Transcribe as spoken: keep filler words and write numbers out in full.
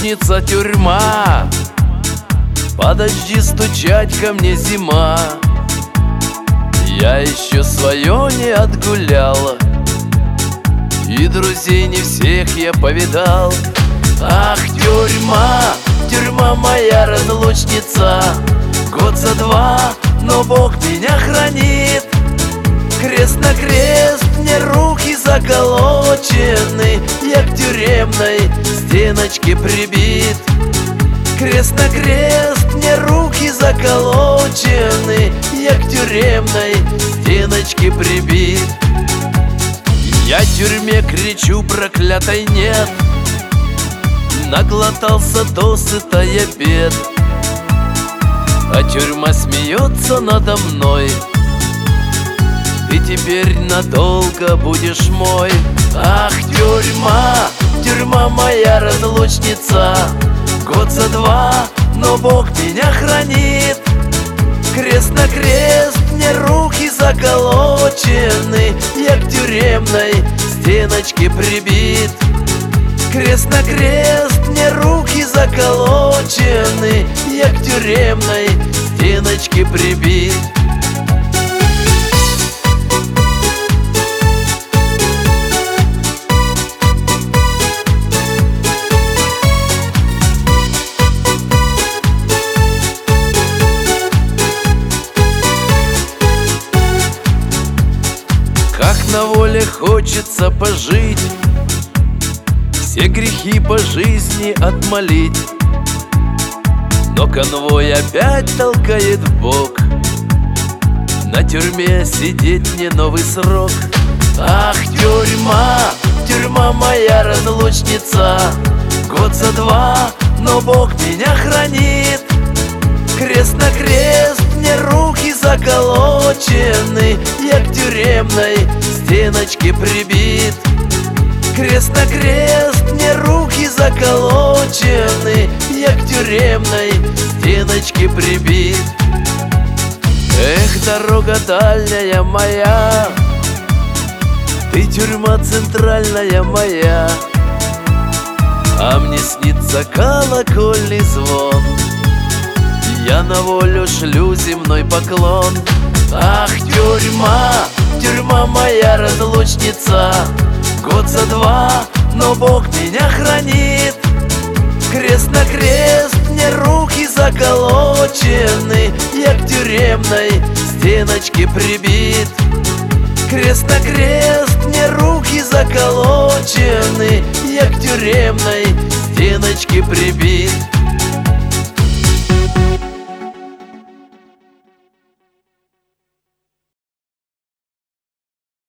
разлучница тюрьма. Подожди стучать ко мне, зима. Я еще свое не отгулял, и друзей не всех я повидал. Ах, тюрьма, тюрьма моя разлучница. Год за два, но Бог меня хранит. Крест на крест, мне руки заколочены. Я к тюремной стеночке прибит. Крест на крест, мне руки заколочены. Я к тюремной стеночке прибит. Я тюрьме кричу проклятой нет. Наглотался досыта я бед, а тюрьма смеется надо мной. Ты теперь надолго будешь мой. Ах, тюрьма, тюрьма моя разлучница. Год за два, но Бог меня хранит. Крест на крест, мне руки заколочены. Я к тюремной стеночке прибит. Крест на крест, мне руки заколочены. Я к тюремной стеночке прибит. Как на воле хочется пожить, все грехи по жизни отмолить. Но конвой опять толкает в бок. На тюрьме сидеть мне новый срок. Ах, тюрьма, тюрьма моя разлучница. Год за два, но Бог меня хранит. Крест на крест, мне руки заколочены. Я к тюремной стеночке прибит. Крест на крест, мне руки заколочены. Я к тюремной стеночке прибит. Эх, дорога дальняя моя, ты тюрьма центральная моя, а мне снится колокольный звон. Я на волю шлю земной поклон. Ах, тюрьма, тюрьма моя разлучница. Год за два, но Бог меня хранит. Крест на крест, мне руки заколочены. Я к тюремной стеночке прибит. Крест на крест, мне руки заколочены. Я к тюремной стеночке прибит.